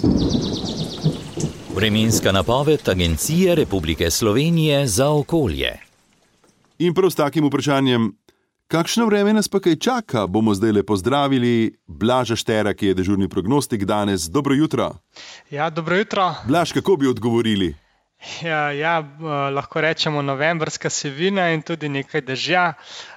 Vremenska napoved Agencije Republike Slovenije za okolje. In prav s takim vprašanjem, kakšno vreme nas pa kaj čaka, bomo zdajle pozdravili Blaža Štera, ki je dežurni prognostik danes. Dobro jutro. Ja, dobro jutro. Blaž, kako bi odgovorili? Lahko rečemo novembrska sivina in tudi nekaj dežja.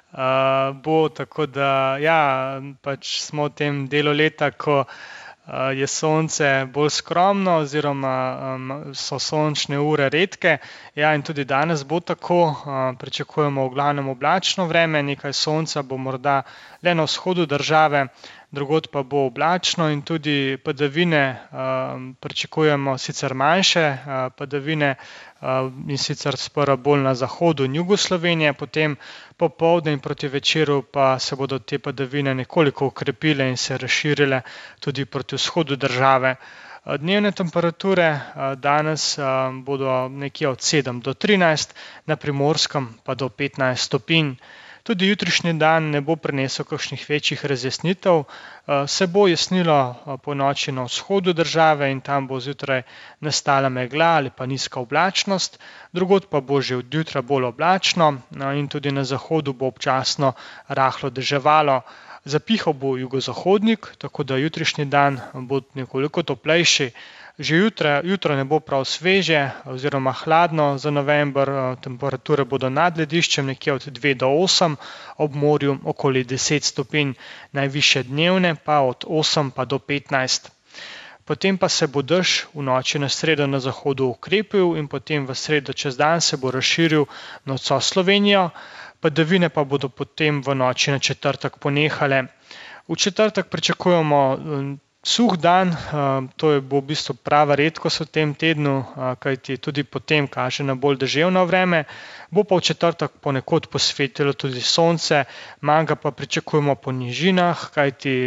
Bo tako, da pač smo v tem delu leta, ko je sonce bolj skromno oziroma so sončne ure redke. In tudi danes bo tako, pričakujemo v glavnem oblačno vreme, nekaj sonca bo morda le na vzhodu države, drugod pa bo oblačno in tudi padavine pričakujemo sicer manjše padavine in sicer sprva bolj na zahodu in jugu Slovenije, potem popoldne in proti večeru pa se bodo te padavine nekoliko okrepile in se razširile tudi proti vzhodu države. Dnevne temperature danes bodo nekje od 7 do 13, na Primorskem pa do 15 stopinj. Tudi jutrišnji dan ne bo prinesel kakšnih večjih razjasnitev, se bo jasnilo po noči na vzhodu države in tam bo zjutraj nastala megla ali pa nizka oblačnost, drugod pa bo že od jutra bolj oblačno in tudi na zahodu bo občasno rahlo deževalo. Zapihal bo jugozahodnik, tako da jutrišnji dan bo nekoliko toplejši. Že jutro ne bo prav sveže oziroma hladno za november, temperature bodo nad lediščem nekje od 2 do 8, ob morju okoli 10 stopinj, najvišje dnevne pa od 8 pa do 15. Potem pa se bo dež v noči na sredo na zahodu okrepil in potem v sredo čez dan se bo razširil na vso Slovenijo, padavine pa bodo potem v noči na četrtek ponehale. V četrtek pričakujemo suh dan, to bo v bistvu prava redkost v tem tednu, kajti tudi potem kaže na bolj deževno vreme. Bo pa v četrtek ponekod posvetilo tudi sonce, manj ga pa pričakujemo po nižinah, kajti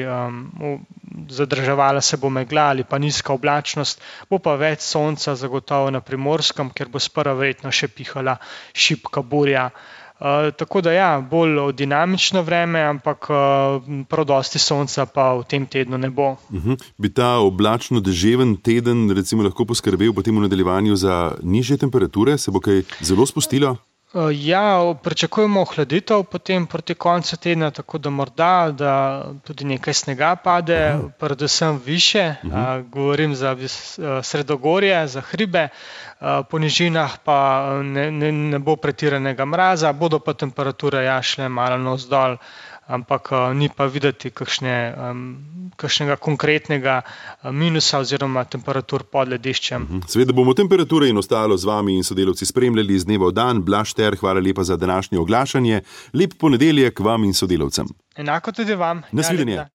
zadrževala se bo megla ali pa nizka oblačnost, bo pa več sonca zagotovo na Primorskem, ker bo sprva verjetno še pihala šibka burja. Tako da bolj dinamično vreme, ampak prav dosti sonca pa v tem tednu ne bo. Bi ta oblačno deževen teden recimo lahko poskrbel potem v nadaljevanju za nižje temperature? Se bo kaj zelo spustilo? Pričakujemo ohladitev potem proti koncu tedna, tako da morda tudi nekaj snega pade, predvsem više, govorim za sredogorje, za hribe, po nižinah pa ne bo pretiranega mraza, bodo pa temperature šle malo navzdol, ampak ni pa videti kakšnega konkretnega minusa oziroma temperatur pod lediščem. Seveda bomo temperature in ostalo z vami in sodelavci spremljali iz dneva v dan. Blaž Šter, hvala lepa za današnje oglašanje. Lep ponedeljek vam in sodelavcem. Enako tudi vam. Nasvidenje.